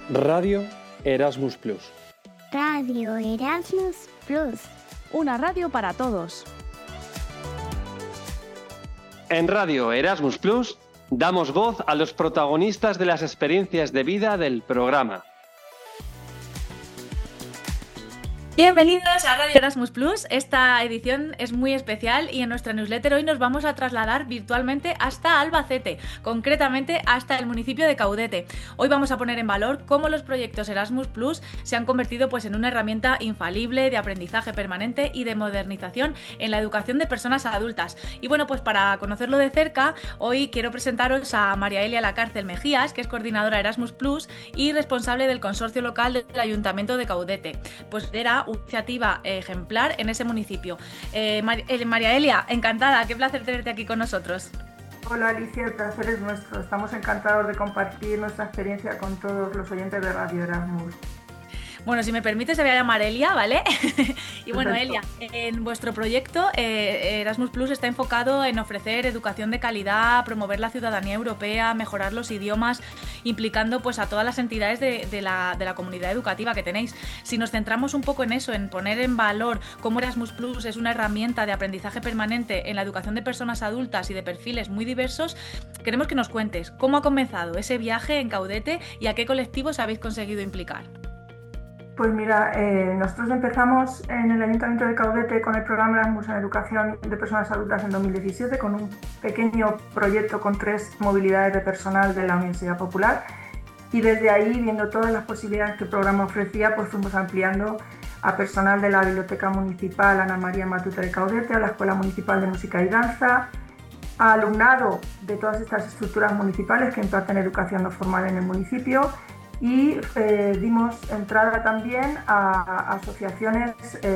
Radio Erasmus Plus. Radio Erasmus Plus. Una radio para todos. En Radio Erasmus Plus damos voz a los protagonistas de las experiencias de vida del programa. Bienvenidos a Radio Erasmus Plus. Esta edición es muy especial y en nuestra newsletter hoy nos vamos a trasladar virtualmente hasta Albacete, concretamente hasta el municipio de Caudete. Hoy vamos a poner en valor cómo los proyectos Erasmus Plus se han convertido en una herramienta infalible de aprendizaje permanente y de modernización en la educación de personas adultas. Y bueno, pues para conocerlo de cerca, hoy quiero presentaros a María Elia Lacárcel Mejías, que es coordinadora Erasmus Plus y responsable del consorcio local del Ayuntamiento de Caudete. Pues era una iniciativa ejemplar en ese municipio. María Elia, encantada, qué placer tenerte aquí con nosotros. Hola Alicia, el placer es nuestro. Estamos encantados de compartir nuestra experiencia con todos los oyentes de Radio Erasmus. Bueno, si me permites, se voy a llamar Elia, ¿vale? Y bueno, Perfecto. Elia, en vuestro proyecto Erasmus Plus está enfocado en ofrecer educación de calidad, promover la ciudadanía europea, mejorar los idiomas, implicando a todas las entidades de la comunidad educativa que tenéis. Si nos centramos un poco en eso, en poner en valor cómo Erasmus Plus es una herramienta de aprendizaje permanente en la educación de personas adultas y de perfiles muy diversos, queremos que nos cuentes cómo ha comenzado ese viaje en Caudete y a qué colectivos habéis conseguido implicar. Pues mira, nosotros empezamos en el Ayuntamiento de Caudete con el programa Erasmus en Educación de Personas Adultas en 2017 con un pequeño proyecto con 3 movilidades de personal de la Universidad Popular y desde ahí, viendo todas las posibilidades que el programa ofrecía, pues fuimos ampliando a personal de la Biblioteca Municipal Ana María Matute de Caudete, a la Escuela Municipal de Música y Danza, a alumnado de todas estas estructuras municipales que imparten educación no formal en el municipio. Y dimos entrada también a asociaciones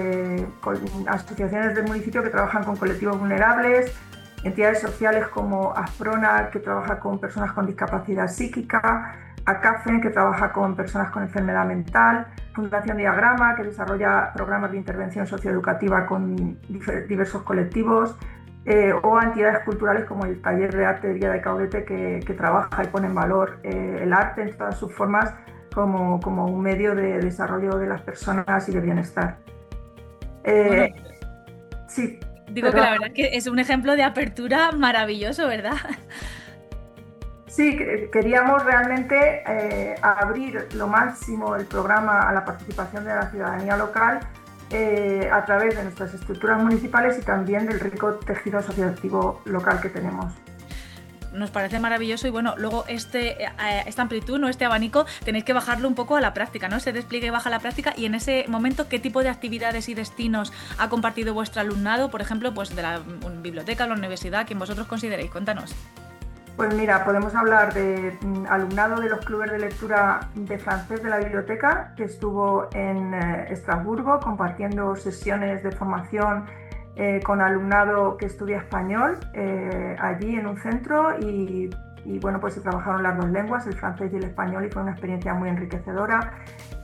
del municipio que trabajan con colectivos vulnerables, entidades sociales como Asprona, que trabaja con personas con discapacidad psíquica, ACAFEN, que trabaja con personas con enfermedad mental, Fundación Diagrama, que desarrolla programas de intervención socioeducativa con diversos colectivos, o a entidades culturales como el Taller de Arte de Villa de Caudete, que trabaja y pone en valor el arte en todas sus formas como un medio de desarrollo de las personas y de bienestar. Bueno, sí, digo que la verdad es que es un ejemplo de apertura maravilloso, ¿verdad? Sí, queríamos realmente abrir lo máximo el programa a la participación de la ciudadanía local a través de nuestras estructuras municipales y también del rico tejido asociativo local que tenemos. Nos parece maravilloso y bueno, luego esta amplitud, ¿no? Este abanico, tenéis que bajarlo un poco a la práctica, ¿no? Se despliegue y baja a la práctica y en ese momento, ¿qué tipo de actividades y destinos ha compartido vuestro alumnado? Por ejemplo, de la biblioteca, la universidad, quien vosotros consideréis. Cuéntanos. Pues mira, podemos hablar de alumnado de los clubes de lectura de francés de la biblioteca, que estuvo en Estrasburgo compartiendo sesiones de formación con alumnado que estudia español allí en un centro y bueno, pues se trabajaron las 2 lenguas, el francés y el español, y fue una experiencia muy enriquecedora.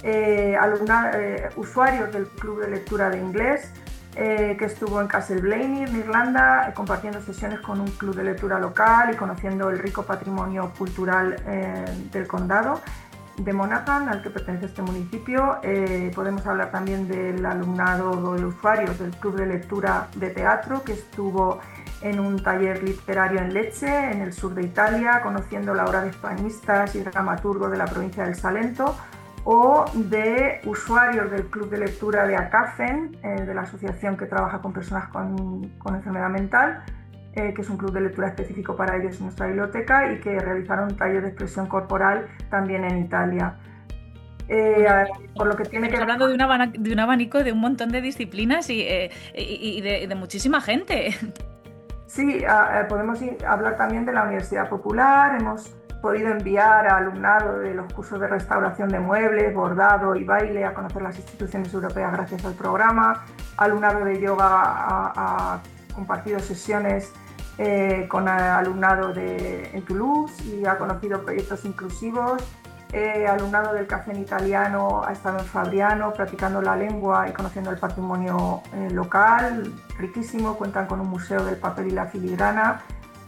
Usuarios del club de lectura de inglés, que estuvo en Castleblayney, en Irlanda, compartiendo sesiones con un club de lectura local y conociendo el rico patrimonio cultural del condado de Monaghan, al que pertenece este municipio. Podemos hablar también del alumnado de usuarios del club de lectura de teatro, que estuvo en un taller literario en Lecce, en el sur de Italia, conociendo la obra de hispanistas y dramaturgos de la provincia del Salento, o de usuarios del club de lectura de ACAFEN, de la asociación que trabaja con personas con enfermedad mental, que es un club de lectura específico para ellos en nuestra biblioteca, y que realizaron un taller de expresión corporal también en Italia. Por lo que tiene que ver... Hablando de un abanico de un montón de disciplinas y de muchísima gente. Sí, podemos hablar también de la Universidad Popular. Hemos podido enviar a alumnado de los cursos de restauración de muebles, bordado y baile a conocer las instituciones europeas gracias al programa. Alumnado de yoga ha compartido sesiones con alumnado en Toulouse y ha conocido proyectos inclusivos. Alumnado del Café en Italiano ha estado en Fabriano practicando la lengua y conociendo el patrimonio local, riquísimo. Cuentan con un museo del papel y la filigrana.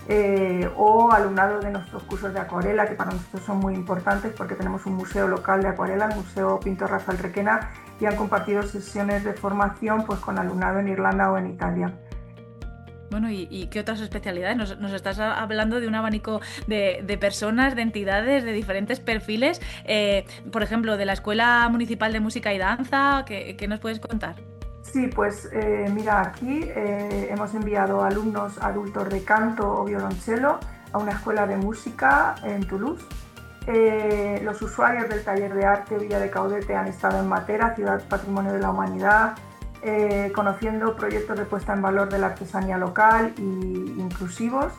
o alumnado de nuestros cursos de acuarela, que para nosotros son muy importantes porque tenemos un museo local de acuarela, el Museo Pintor Rafael Requena, y han compartido sesiones de formación pues, con alumnado en Irlanda o en Italia. Bueno, ¿y qué otras especialidades? Nos estás hablando de un abanico de personas, de entidades, de diferentes perfiles. Por ejemplo, de la Escuela Municipal de Música y Danza, ¿qué nos puedes contar? Sí, pues mira, aquí hemos enviado alumnos adultos de canto o violonchelo a una escuela de música en Toulouse. Los usuarios del taller de arte Villa de Caudete han estado en Matera, Ciudad Patrimonio de la Humanidad, conociendo proyectos de puesta en valor de la artesanía local e inclusivos.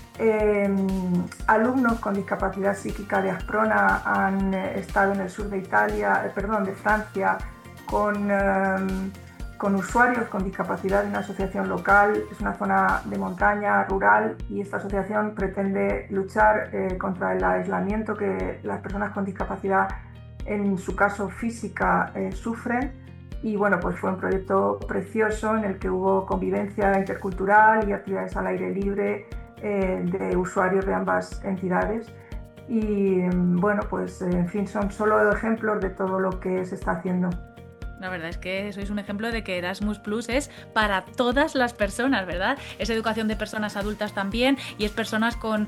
Alumnos con discapacidad psíquica de Asprona han estado en el sur de de Francia, con usuarios con discapacidad de una asociación local. Es una zona de montaña rural y esta asociación pretende luchar contra el aislamiento que las personas con discapacidad, en su caso física, sufren. Y bueno, pues fue un proyecto precioso en el que hubo convivencia intercultural y actividades al aire libre de usuarios de ambas entidades. Y bueno, pues en fin, son solo ejemplos de todo lo que se está haciendo. La verdad es que sois un ejemplo de que Erasmus Plus es para todas las personas, ¿verdad? Es educación de personas adultas también y es personas con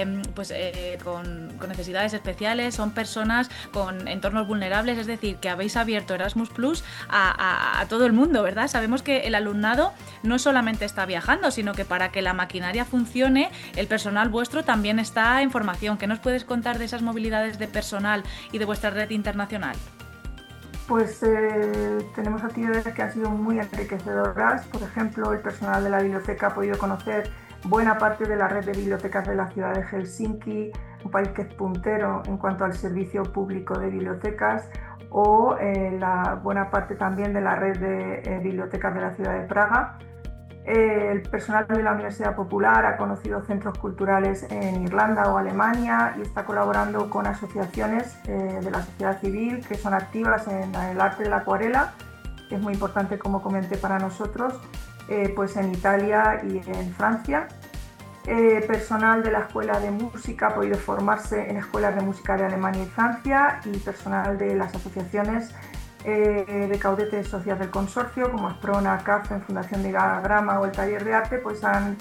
necesidades especiales, son personas con entornos vulnerables, es decir, que habéis abierto Erasmus Plus a todo el mundo, ¿verdad? Sabemos que el alumnado no solamente está viajando, sino que para que la maquinaria funcione, el personal vuestro también está en formación. ¿Qué nos puedes contar de esas movilidades de personal y de vuestra red internacional? Pues tenemos actividades que han sido muy enriquecedoras. Por ejemplo, el personal de la biblioteca ha podido conocer buena parte de la red de bibliotecas de la ciudad de Helsinki, un país que es puntero en cuanto al servicio público de bibliotecas, o la buena parte también de la red de bibliotecas de la ciudad de Praga. El personal de la Universidad Popular ha conocido centros culturales en Irlanda o Alemania y está colaborando con asociaciones de la sociedad civil que son activas en el arte de la acuarela, que es muy importante, como comenté, para nosotros, pues en Italia y en Francia. Personal de la Escuela de Música ha podido formarse en escuelas de música de Alemania y Francia, y personal de las asociaciones de Caudete socias del consorcio, como Asprona, CAFEN, Fundación de Grama o el Taller de Arte, pues han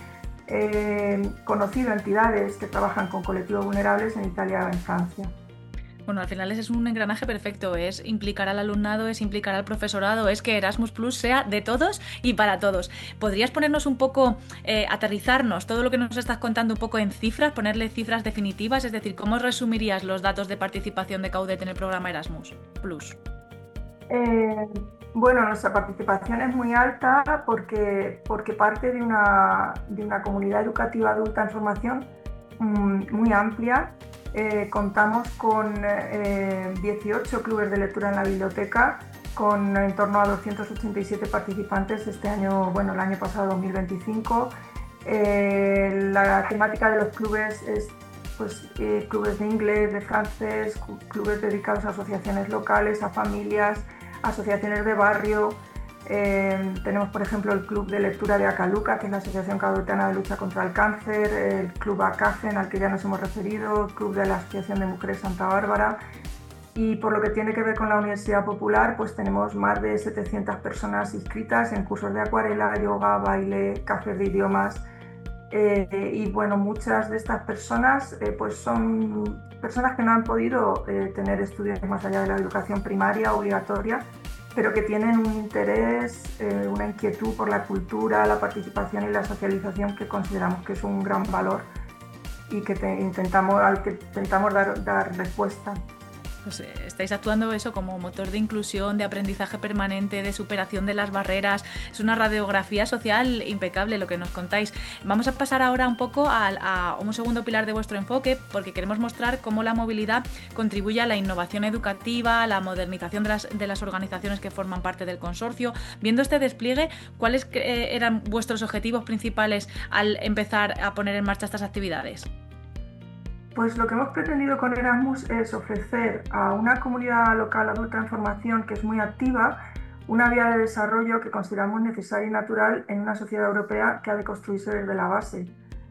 conocido entidades que trabajan con colectivos vulnerables en Italia o en Francia. Bueno, al final ese es un engranaje perfecto, es implicar al alumnado, es implicar al profesorado, es que Erasmus Plus sea de todos y para todos. ¿Podrías ponernos un poco, aterrizarnos todo lo que nos estás contando un poco en cifras, ponerle cifras definitivas? Es decir, ¿cómo resumirías los datos de participación de Caudete en el programa Erasmus Plus? Bueno, nuestra participación es muy alta porque parte de una comunidad educativa adulta en formación muy amplia. Contamos con 18 clubes de lectura en la biblioteca, con en torno a 287 participantes este año, bueno, el año pasado 2025. La temática de los clubes es clubes de inglés, de francés, clubes dedicados a asociaciones locales, a familias, asociaciones de barrio. Tenemos, por ejemplo, el Club de Lectura de Acaluca, que es la Asociación Caudetana de Lucha contra el Cáncer, el Club ACAFEN, al que ya nos hemos referido, el Club de la Asociación de Mujeres Santa Bárbara. Y por lo que tiene que ver con la Universidad Popular, pues tenemos más de 700 personas inscritas en cursos de acuarela, yoga, baile, cafés de idiomas. Y bueno, muchas de estas personas pues son personas que no han podido tener estudios más allá de la educación primaria obligatoria, pero que tienen un interés, una inquietud por la cultura, la participación y la socialización, que consideramos que es un gran valor y que al que intentamos dar respuesta. Pues estáis actuando eso como motor de inclusión, de aprendizaje permanente, de superación de las barreras. Es una radiografía social impecable lo que nos contáis. Vamos a pasar ahora un poco a un segundo pilar de vuestro enfoque, porque queremos mostrar cómo la movilidad contribuye a la innovación educativa, a la modernización de las organizaciones que forman parte del consorcio. Viendo este despliegue, ¿cuáles eran vuestros objetivos principales al empezar a poner en marcha estas actividades? Pues lo que hemos pretendido con Erasmus es ofrecer a una comunidad local adulta en formación que es muy activa una vía de desarrollo que consideramos necesaria y natural en una sociedad europea que ha de construirse desde la base.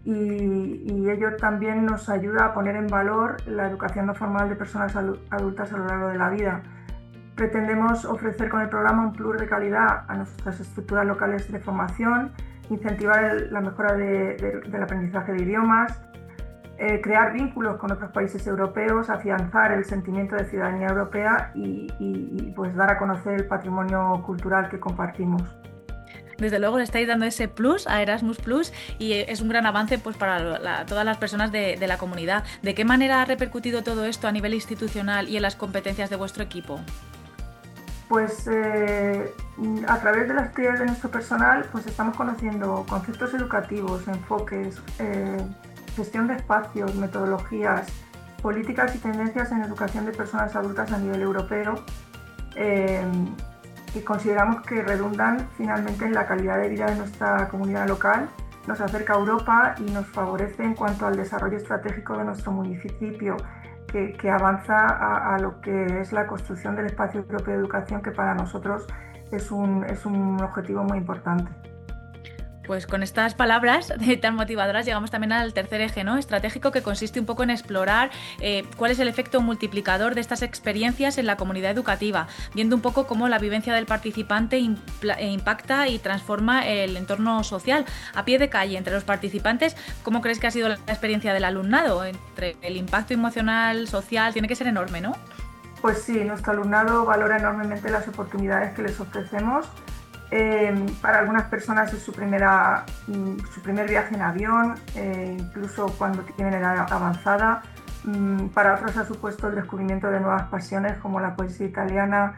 y ello también nos ayuda a poner en valor la educación no formal de personas adultas a lo largo de la vida. Pretendemos ofrecer con el programa un plus de calidad a nuestras estructuras locales de formación, incentivar la mejora del aprendizaje de idiomas, crear vínculos con otros países europeos, afianzar el sentimiento de ciudadanía europea y pues dar a conocer el patrimonio cultural que compartimos. Desde luego le estáis dando ese plus a Erasmus Plus y es un gran avance pues, para todas las personas de la comunidad. ¿De qué manera ha repercutido todo esto a nivel institucional y en las competencias de vuestro equipo? Pues a través de las actividades de nuestro personal pues estamos conociendo conceptos educativos, enfoques, gestión de espacios, metodologías, políticas y tendencias en educación de personas adultas a nivel europeo y consideramos que redundan finalmente en la calidad de vida de nuestra comunidad local, nos acerca a Europa y nos favorece en cuanto al desarrollo estratégico de nuestro municipio, que avanza a lo que es la construcción del espacio europeo de educación, que para nosotros es un objetivo muy importante. Pues con estas palabras tan motivadoras llegamos también al tercer eje, ¿no? Estratégico, que consiste un poco en explorar cuál es el efecto multiplicador de estas experiencias en la comunidad educativa, viendo un poco cómo la vivencia del participante impacta y transforma el entorno social. A pie de calle, entre los participantes, ¿cómo crees que ha sido la experiencia del alumnado? Entre el impacto emocional, social, tiene que ser enorme, ¿no? Pues sí, nuestro alumnado valora enormemente las oportunidades que les ofrecemos. Para algunas personas es su primer viaje en avión, incluso cuando tienen edad avanzada. Para otros ha supuesto el descubrimiento de nuevas pasiones como la poesía italiana.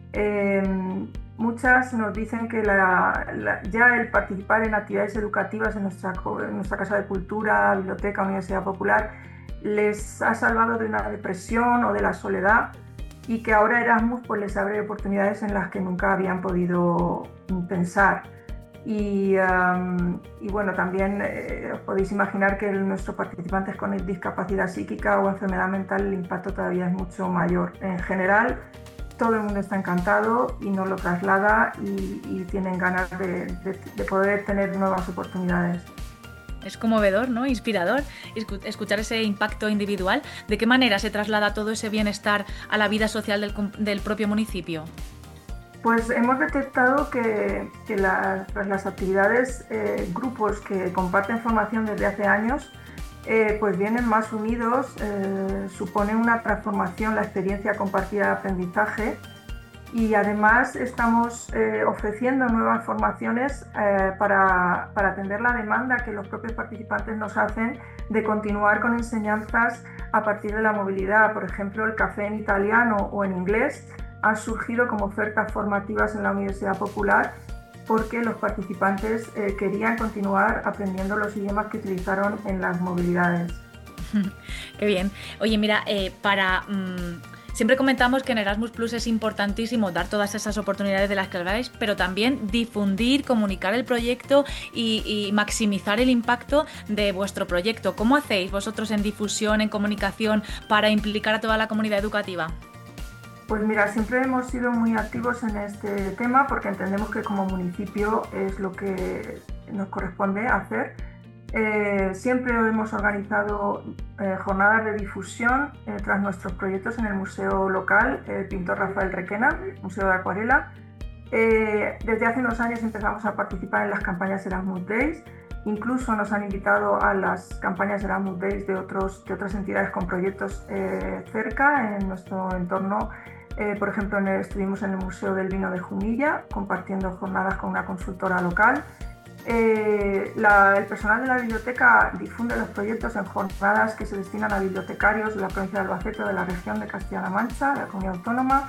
Muchas nos dicen que ya el participar en actividades educativas en nuestra Casa de Cultura, biblioteca, Universidad Popular, les ha salvado de una depresión o de la soledad, y que ahora Erasmus pues les abre oportunidades en las que nunca habían podido pensar. Y bueno, también os podéis imaginar que nuestros participantes con discapacidad psíquica o enfermedad mental, el impacto todavía es mucho mayor. En general, todo el mundo está encantado y nos lo traslada y tienen ganas de poder tener nuevas oportunidades. Es conmovedor, ¿no? Inspirador escuchar ese impacto individual. ¿De qué manera se traslada todo ese bienestar a la vida social del propio municipio? Pues hemos detectado que tras las actividades, grupos que comparten formación desde hace años, pues vienen más unidos, supone una transformación la experiencia compartida de aprendizaje. Y además estamos ofreciendo nuevas formaciones para atender la demanda que los propios participantes nos hacen de continuar con enseñanzas a partir de la movilidad. Por ejemplo, el café en italiano o en inglés han surgido como ofertas formativas en la Universidad Popular porque los participantes querían continuar aprendiendo los idiomas que utilizaron en las movilidades. Qué bien. Oye, mira, siempre comentamos que en Erasmus Plus es importantísimo dar todas esas oportunidades de las que habláis, pero también difundir, comunicar el proyecto y maximizar el impacto de vuestro proyecto. ¿Cómo hacéis vosotros en difusión, en comunicación, para implicar a toda la comunidad educativa? Pues mira, siempre hemos sido muy activos en este tema porque entendemos que como municipio es lo que nos corresponde hacer. Siempre hemos organizado jornadas de difusión tras nuestros proyectos en el museo local, el pintor Rafael Requena, Museo de Acuarela. Desde hace unos años empezamos a participar en las campañas Erasmus Days. Incluso nos han invitado a las campañas Erasmus Days de otras entidades con proyectos cerca en nuestro entorno. Por ejemplo, estuvimos en el Museo del Vino de Jumilla compartiendo jornadas con una consultora local. El personal de la biblioteca difunde los proyectos en jornadas que se destinan a bibliotecarios de la provincia de Albacete o de la región de Castilla-La Mancha, de la comunidad autónoma.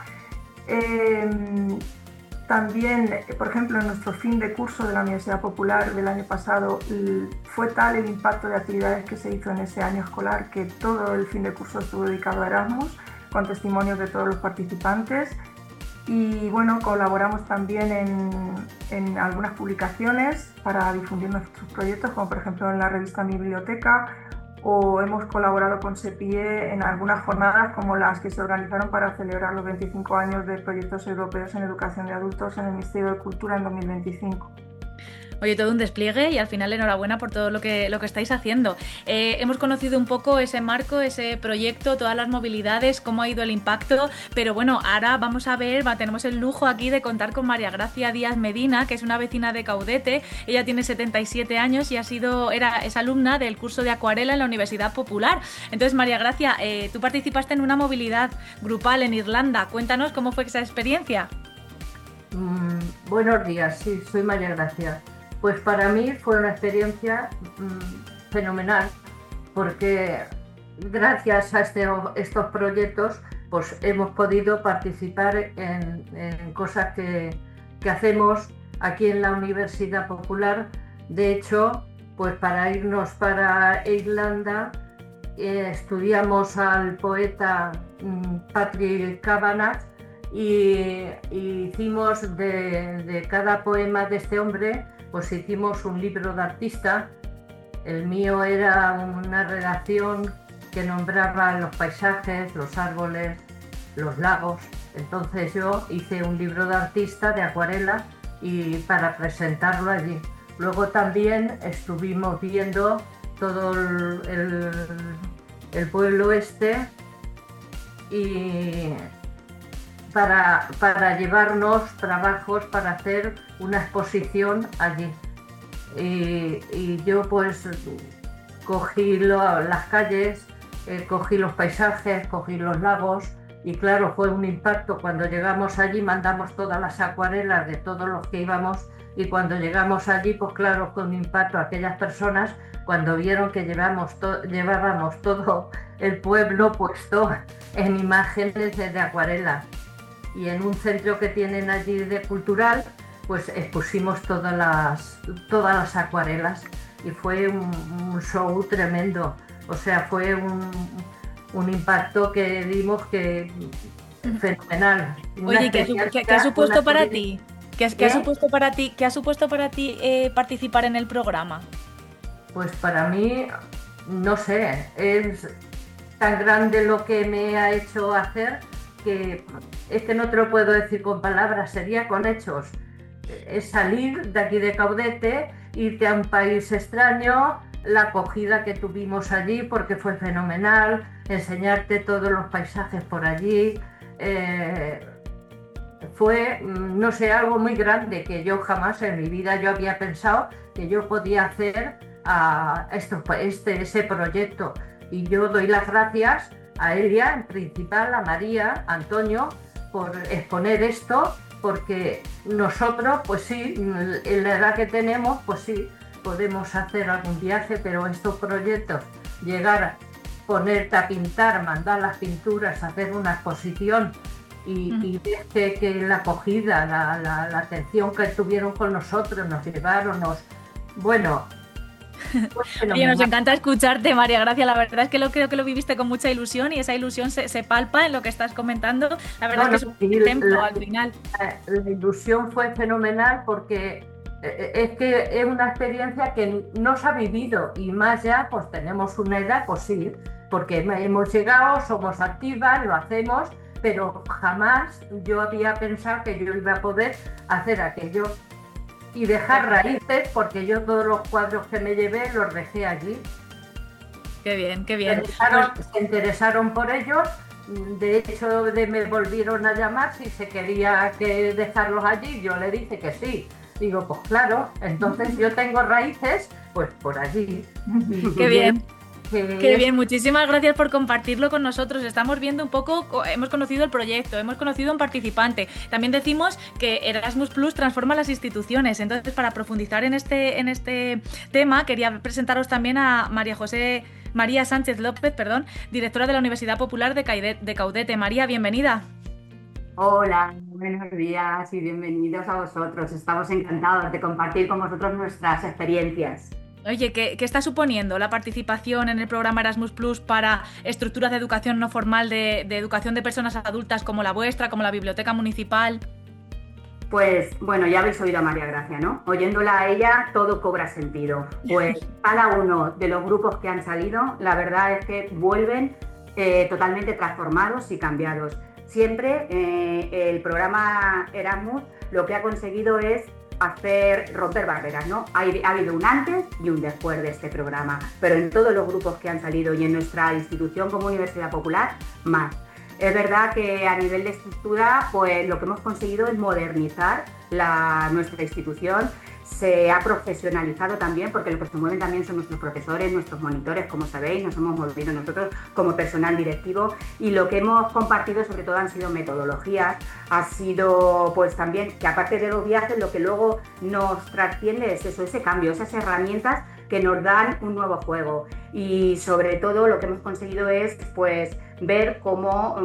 También, por ejemplo, en nuestro fin de curso de la Universidad Popular del año pasado, fue tal el impacto de actividades que se hizo en ese año escolar que todo el fin de curso estuvo dedicado a Erasmus, con testimonios de todos los participantes. Y bueno, colaboramos también en algunas publicaciones para difundir nuestros proyectos, como por ejemplo en la revista Mi Biblioteca, o hemos colaborado con SEPIE en algunas jornadas como las que se organizaron para celebrar los 25 años de proyectos europeos en educación de adultos en el Ministerio de Cultura en 2025. Oye, todo un despliegue y al final enhorabuena por todo lo que estáis haciendo. Hemos conocido un poco ese marco, ese proyecto, todas las movilidades, cómo ha ido el impacto, pero bueno, ahora vamos a ver, tenemos el lujo aquí de contar con María Gracia Díaz Medina, que es una vecina de Caudete. Ella tiene 77 años y es alumna del curso de acuarela en la Universidad Popular. Entonces, María Gracia, tú participaste en una movilidad grupal en Irlanda. Cuéntanos cómo fue esa experiencia. Buenos días, sí, soy María Gracia. Pues para mí fue una experiencia fenomenal, porque gracias a estos proyectos pues hemos podido participar en cosas que hacemos aquí en la Universidad Popular. De hecho, pues para irnos para Irlanda estudiamos al poeta Patrick Kavanagh y hicimos de cada poema de este hombre, pues hicimos un libro de artista. El mío era una redacción que nombraba los paisajes, los árboles, los lagos. Entonces yo hice un libro de artista de acuarela y para presentarlo allí. Luego también estuvimos viendo todo el pueblo este y para llevarnos trabajos para hacer una exposición allí. Y yo pues cogí las calles, cogí los paisajes, cogí los lagos y claro, fue un impacto. Cuando llegamos allí mandamos todas las acuarelas de todos los que íbamos y cuando llegamos allí pues claro, fue un impacto a aquellas personas cuando vieron que llevábamos todo el pueblo puesto en imágenes de acuarela. Y en un centro que tienen allí de cultural, pues expusimos todas las acuarelas y fue un show tremendo. O sea, fue un impacto que dimos que fenomenal. Oye, ¿qué ha supuesto para ti? ¿Qué ha supuesto para ti participar en el programa? Pues para mí, no sé, es tan grande lo que me ha hecho hacer que es que no te lo puedo decir con palabras, sería con hechos. Es salir de aquí de Caudete, irte a un país extraño, la acogida que tuvimos allí porque fue fenomenal, enseñarte todos los paisajes por allí. Fue, no sé, algo muy grande que yo jamás en mi vida yo había pensado que yo podía hacer ese proyecto. Y yo doy las gracias a Elia, en principal, a María, a Antonio, por exponer esto, porque nosotros, pues sí, en la edad que tenemos, pues sí, podemos hacer algún viaje, pero estos proyectos, llegar a ponerte a pintar, mandar las pinturas, hacer una exposición y ver que la acogida, la atención que tuvieron con nosotros, nos llevaron, bueno... Oye, nos encanta escucharte, María Gracia. La verdad es que creo que lo viviste con mucha ilusión y esa ilusión se palpa en lo que estás comentando. La verdad es que es un ejemplo al final. La ilusión fue fenomenal porque es que es una experiencia que no se ha vivido y más ya, pues tenemos una edad, pues sí, porque hemos llegado, somos activas, lo hacemos, pero jamás yo había pensado que yo iba a poder hacer aquello. Y dejar raíces, porque yo todos los cuadros que me llevé los dejé allí. Qué bien, qué bien. Se interesaron por ellos, de hecho me volvieron a llamar si se quería dejarlos allí, yo le dije que sí. Digo, pues claro, entonces yo tengo raíces, pues por allí. Qué bien. Qué bien, muchísimas gracias por compartirlo con nosotros. Estamos viendo un poco, hemos conocido el proyecto, hemos conocido a un participante. También decimos que Erasmus Plus transforma las instituciones. Entonces, para profundizar en este tema, quería presentaros también a María Sánchez López, directora de la Universidad Popular de Caudete. María, bienvenida. Hola, buenos días y bienvenidos a vosotros. Estamos encantados de compartir con vosotros nuestras experiencias. Oye, ¿qué está suponiendo la participación en el programa Erasmus Plus para estructuras de educación no formal, de educación de personas adultas como la vuestra, como la Biblioteca Municipal? Pues bueno, ya habéis oído a María Gracia, ¿no? Oyéndola a ella todo cobra sentido. Pues cada uno de los grupos que han salido, la verdad es que vuelven totalmente transformados y cambiados. Siempre el programa Erasmus lo que ha conseguido es romper barreras, ¿no? Ha habido un antes y un después de este programa, pero en todos los grupos que han salido y en nuestra institución como Universidad Popular, más. Es verdad que a nivel de estructura, pues lo que hemos conseguido es modernizar nuestra institución. Se ha profesionalizado también, porque lo que se mueven también son nuestros profesores, nuestros monitores, como sabéis, nos hemos movido nosotros como personal directivo, y lo que hemos compartido sobre todo han sido metodologías, ha sido pues también que aparte de los viajes lo que luego nos trasciende es eso, ese cambio, esas herramientas que nos dan un nuevo juego, y sobre todo lo que hemos conseguido es pues ver cómo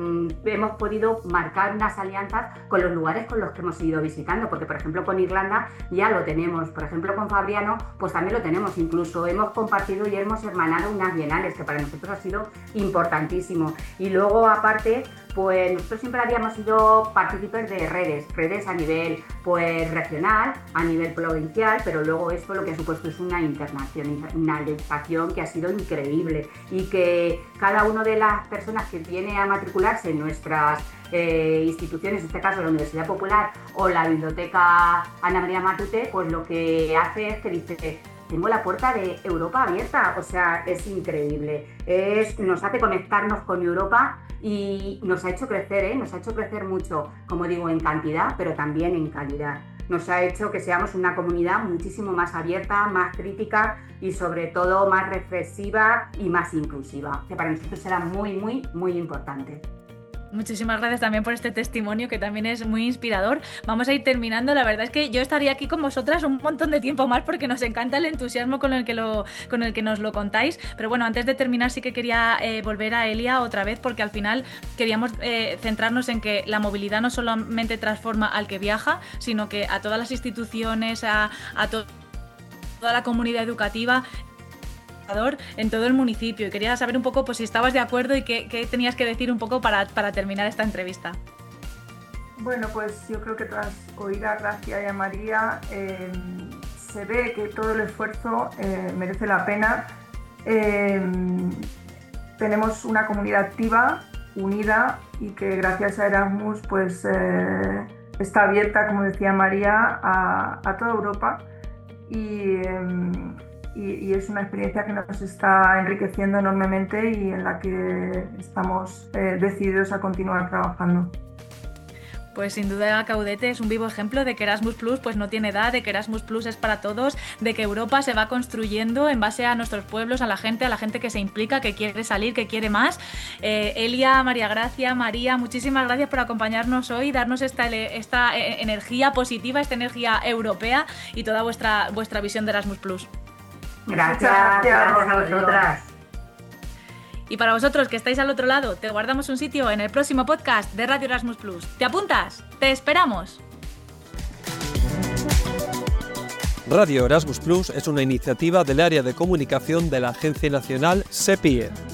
hemos podido marcar unas alianzas con los lugares con los que hemos ido visitando, porque por ejemplo con Irlanda ya lo tenemos, por ejemplo con Fabriano pues también lo tenemos, incluso hemos compartido y hemos hermanado unas bienales que para nosotros ha sido importantísimo, y luego aparte pues nosotros siempre habíamos sido partícipes de redes a nivel pues regional, a nivel provincial, pero luego esto lo que ha supuesto es una internacionalización que ha sido increíble, y que cada una de las personas que viene a matricularse en nuestras instituciones, en este caso la Universidad Popular o la Biblioteca Ana María Matute, pues lo que hace es que dice: tengo la puerta de Europa abierta, o sea, es increíble, nos hace conectarnos con Europa y nos ha hecho crecer, nos ha hecho crecer mucho, como digo, en cantidad, pero también en calidad. Nos ha hecho que seamos una comunidad muchísimo más abierta, más crítica y sobre todo más reflexiva y más inclusiva, que para nosotros será muy, muy, muy importante. Muchísimas gracias también por este testimonio, que también es muy inspirador. Vamos a ir terminando. La verdad es que yo estaría aquí con vosotras un montón de tiempo más, porque nos encanta el entusiasmo con el que nos lo contáis. Pero bueno, antes de terminar sí que quería volver a Elia otra vez, porque al final queríamos centrarnos en que la movilidad no solamente transforma al que viaja, sino que a todas las instituciones, a toda la comunidad educativa en todo el municipio, y quería saber un poco pues si estabas de acuerdo y qué tenías que decir un poco para terminar esta entrevista. Bueno, pues yo creo que tras oír a Gracia y a María se ve que todo el esfuerzo merece la pena. Tenemos una comunidad activa, unida, y que gracias a Erasmus pues está abierta, como decía María, a toda Europa, y es una experiencia que nos está enriqueciendo enormemente y en la que estamos decididos a continuar trabajando. Pues sin duda Caudete es un vivo ejemplo de que Erasmus Plus pues no tiene edad, de que Erasmus Plus es para todos, de que Europa se va construyendo en base a nuestros pueblos, a la gente que se implica, que quiere salir, que quiere más. Elia, María Gracia, María, muchísimas gracias por acompañarnos hoy, darnos esta energía positiva, esta energía europea y toda vuestra visión de Erasmus Plus. Gracias a vosotras. Y para vosotros que estáis al otro lado, te guardamos un sitio en el próximo podcast de Radio Erasmus Plus. ¿Te apuntas? ¡Te esperamos! Radio Erasmus Plus es una iniciativa del área de comunicación de la Agencia Nacional SEPIE.